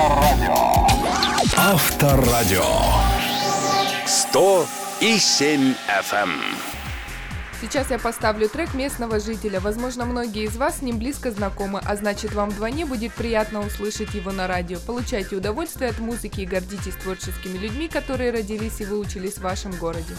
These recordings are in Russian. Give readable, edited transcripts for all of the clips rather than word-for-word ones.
Авторадио. 100,7 FM. Сейчас я поставлю трек местного жителя. Возможно, многие из вас с ним близко знакомы, а значит, вам вдвойне будет приятно услышать его на радио. Получайте удовольствие от музыки и гордитесь творческими людьми, которые родились и выучились в вашем городе.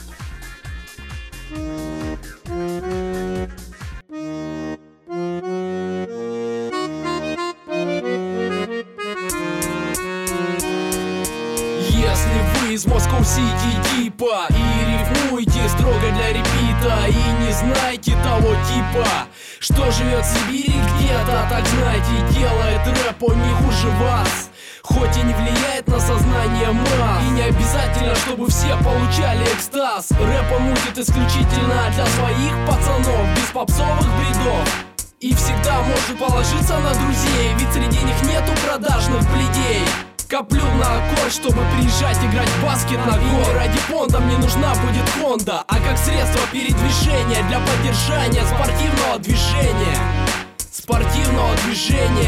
Из Москва-Сити типа и рифмуйте строго для репита, и не знаете того типа, что живет в Сибири где-то, так знаете, делает рэп он не хуже вас, хоть и не влияет на сознание масс. И не обязательно, чтобы все получали экстаз. Рэп он мутит исключительно для своих пацанов, без попсовых бредов. И всегда может положиться на друзей, ведь среди них нету продажных бледей. Коплю на аккорд, чтобы приезжать играть в баскет на гор. Ради фонда мне нужна будет Honda, а как средство передвижения для поддержания спортивного движения. Спортивного движения,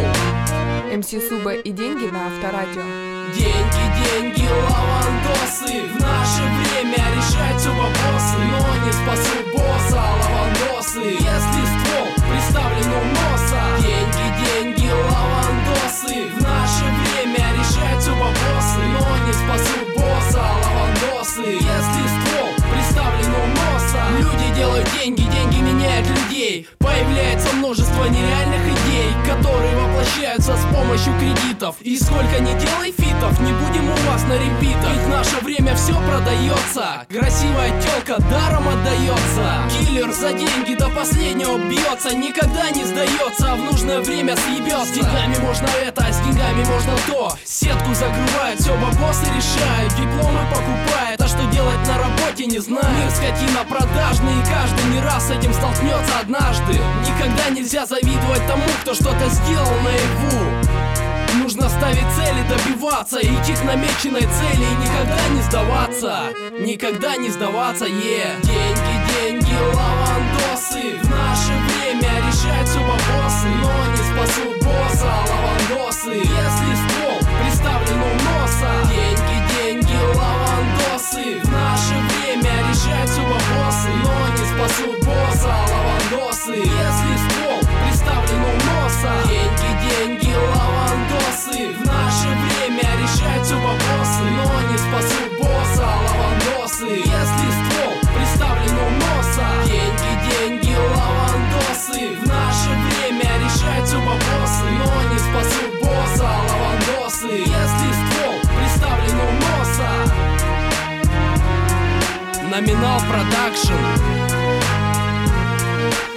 йоу. МС Суба и деньги на Авторадио. Деньги, деньги, лавандосы. В наше время решают все вопросы, но не спасут босса, лавандосы. Если ствол приставлен у носа. Деньги, деньги, лавандосы. В наше время решают все вопросы, но не спасут босса, лавандосы. Если ствол приставлен у носа. Люди делают деньги, деньги меняют людей. Появляется множество нереальных идей, которые воплощаются с помощью кредитов. И сколько ни делай фитов, не будем у вас на репитах. Ведь в наше время все продается, красивая тёлка даром отдается. Киллер за деньги до последнего бьется, никогда не сдается, а в нужное время съебется. С деньгами можно это, а с деньгами можно то. Сетку закрывают, все бабосы решают, дипломы покупают, а что делать на работе не знаю. Мир скотина продажный, и каждый не раз с этим столкнется однажды. Никогда нельзя завидовать тому, кто что-то сделал наяву. Нужно ставить цели, добиваться, идти к намеченной цели и никогда не сдаваться. Никогда не сдаваться, Деньги, деньги, лавандосы. В наше время решают все вопросы, но не спасут босса, лавандосы. Если ствол приставлен у носа. Деньги, деньги, лавандосы. В наше время решают все вопросы, но не спасут босса, лавандосы. Если ствол приставлен у носа. Деньги, деньги, лавандосы. В наше время решают все вопросы, но не спасут босса, лавандосы. Если ствол приставлен у носа. Деньги, деньги, лавандосы. В наше время решают все вопросы, но не спасут босса, лавандосы. Если ствол приставлен у носа. Номинал продакшн.